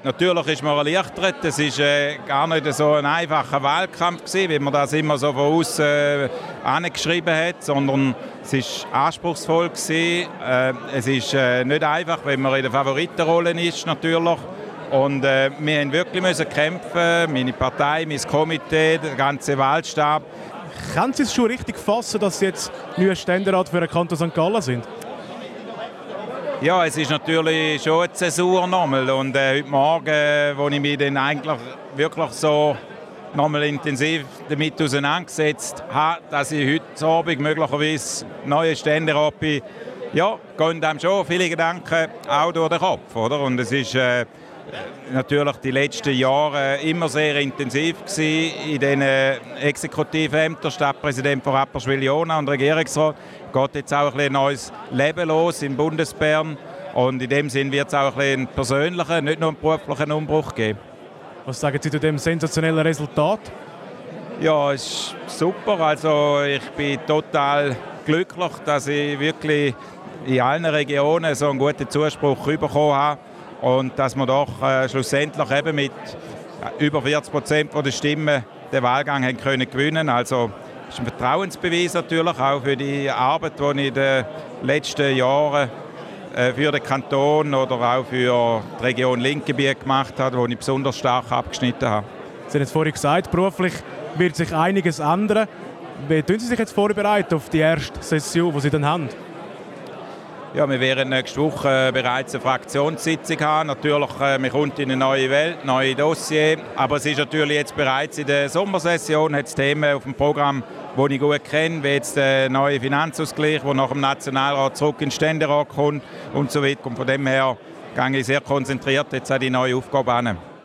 natürlich ist man erleichtert. Es war gar nicht so ein einfacher Wahlkampf gewesen, wie man das immer so von außen angeschrieben hat, sondern es war anspruchsvoll gewesen. Es ist nicht einfach, wenn man in der Favoritenrolle ist, natürlich. Und wir haben wirklich kämpfen, meine Partei, mein Komitee, der ganze Wahlstab. Können Sie es schon richtig fassen, dass Sie jetzt neuer Ständerat für den Kanton St. Gallen sind? Ja, es ist natürlich schon eine Zäsur nochmal. Und heute Morgen, wo ich mich dann eigentlich wirklich so nochmal intensiv damit auseinandergesetzt habe, dass ich heute Abend möglicherweise neue Ständerat bin, ja, gehen einem schon viele Gedanken auch durch den Kopf, oder? Und es ist natürlich die letzten Jahre immer sehr intensiv gewesen in den Exekutivämtern, Stadtpräsident von Rapperswil-Jona und Regierungsrat. Geht jetzt auch ein neues Leben los in Bundesbern und in dem Sinn wird es auch einen persönlichen, nicht nur einen beruflichen Umbruch geben. Was sagen Sie zu dem sensationellen Resultat? Ja, es ist super. Also ich bin total glücklich, dass ich wirklich in allen Regionen so einen guten Zuspruch bekommen habe. Und dass wir doch schlussendlich eben mit über 40% der Stimmen den Wahlgang haben können gewinnen. Also das ist ein Vertrauensbeweis natürlich auch für die Arbeit, die ich in den letzten Jahren für den Kanton oder auch für die Region Linkgebiet gemacht habe, wo ich besonders stark abgeschnitten habe. Sie haben jetzt vorhin gesagt, beruflich wird sich einiges ändern. Wie tun Sie sich jetzt vorbereiten auf die erste Session, die Sie dann haben? Ja, wir werden nächste Woche bereits eine Fraktionssitzung haben. Natürlich, wir kommen in eine neue Welt, neue Dossier. Aber es ist natürlich jetzt bereits in der Sommersession hat es Themen auf dem Programm, die ich gut kenne, wie jetzt der neue Finanzausgleich, der nach dem Nationalrat zurück in den Ständerat kommt und so weiter. Und von dem her gehe ich sehr konzentriert jetzt an die neue Aufgabe an.